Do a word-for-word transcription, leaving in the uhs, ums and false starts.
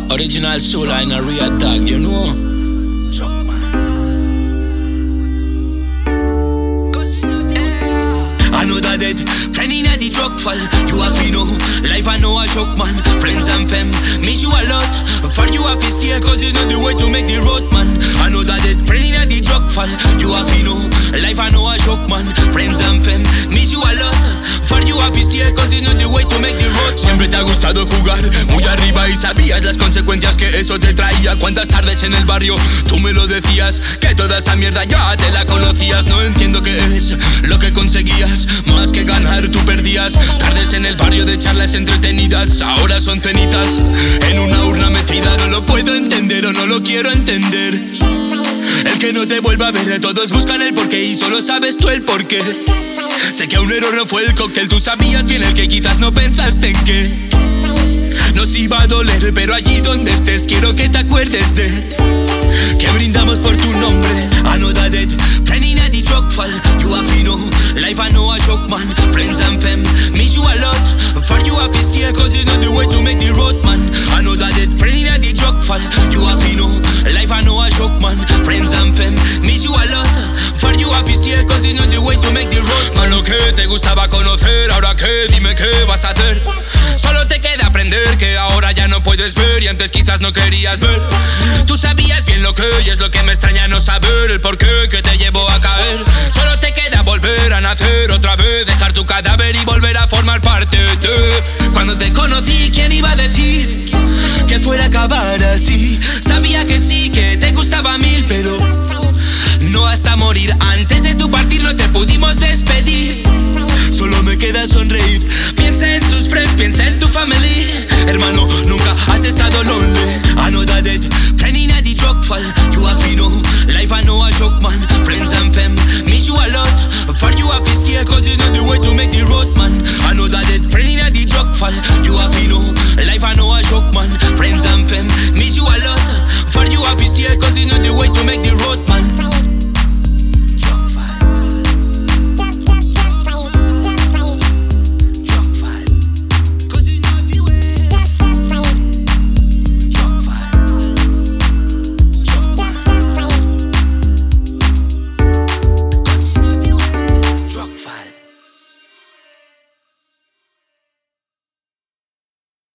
Original soul line a re-attack, you know. I know that it, friend in the drug fall. You have to know, life I know a shock man. Friends and fam, miss you a lot. For you have to stay, cause it's not the way to make the road man. I know that it, friend in the drug fall. You have to know, life I know a shock man. Friends and fam, miss you a lot. For you have to stay, cause it's not the way to make the road man. Siempre te ha gustado jugar muy arriba y sabías las consecuencias que eso te traía. Cuántas tardes en el barrio tú me lo decías, que toda esa mierda ya te la conocías. No entiendo qué es lo que conseguías, más que ganar tú perdías. Tardes en el barrio de charlas entretenidas, ahora son cenizas en una urna metida. No lo puedo entender o no lo quiero entender. El que no te vuelva a ver, todos buscan el porqué y solo sabes tú el porqué. Sé que un error no fue el cóctel, tú sabías bien el que quizás no pensaste en que nos iba a doler, pero allí donde estés quiero que te acuerdes de que brindamos por tu nombre. I know that it, friend in the drug fall. You have to know, life I know a shock man. Friends and fam, miss you a lot. For you have to stay, cause it's not the way to make the road man. I know that it, friend in the drug fall. You have to know, life I know a shock man. Friends and fam, miss you a lot. For you have to stay, cause it's not the way to make the road man. Lo que te gustaba conocer, ahora que, dime qué vas a hacer. Solo te queda aprender que ahora ya no puedes ver y antes quizás no querías ver. Tú sabías bien lo que y es lo que me extraña no saber el porqué que te llevó a caer. Solo te queda volver a nacer otra vez, dejar tu cadáver y volver a formar parte de. Cuando te conocí, ¿quién iba a decir que fuera a acabar así? Sabía que sí, que te gustaba mil, pero no hasta morir. Antes de tu partir no te pudimos despedir. Solo me queda sonreír. Piensa en tus friends, piensa en tu family. Hermano, nunca has estado lonely.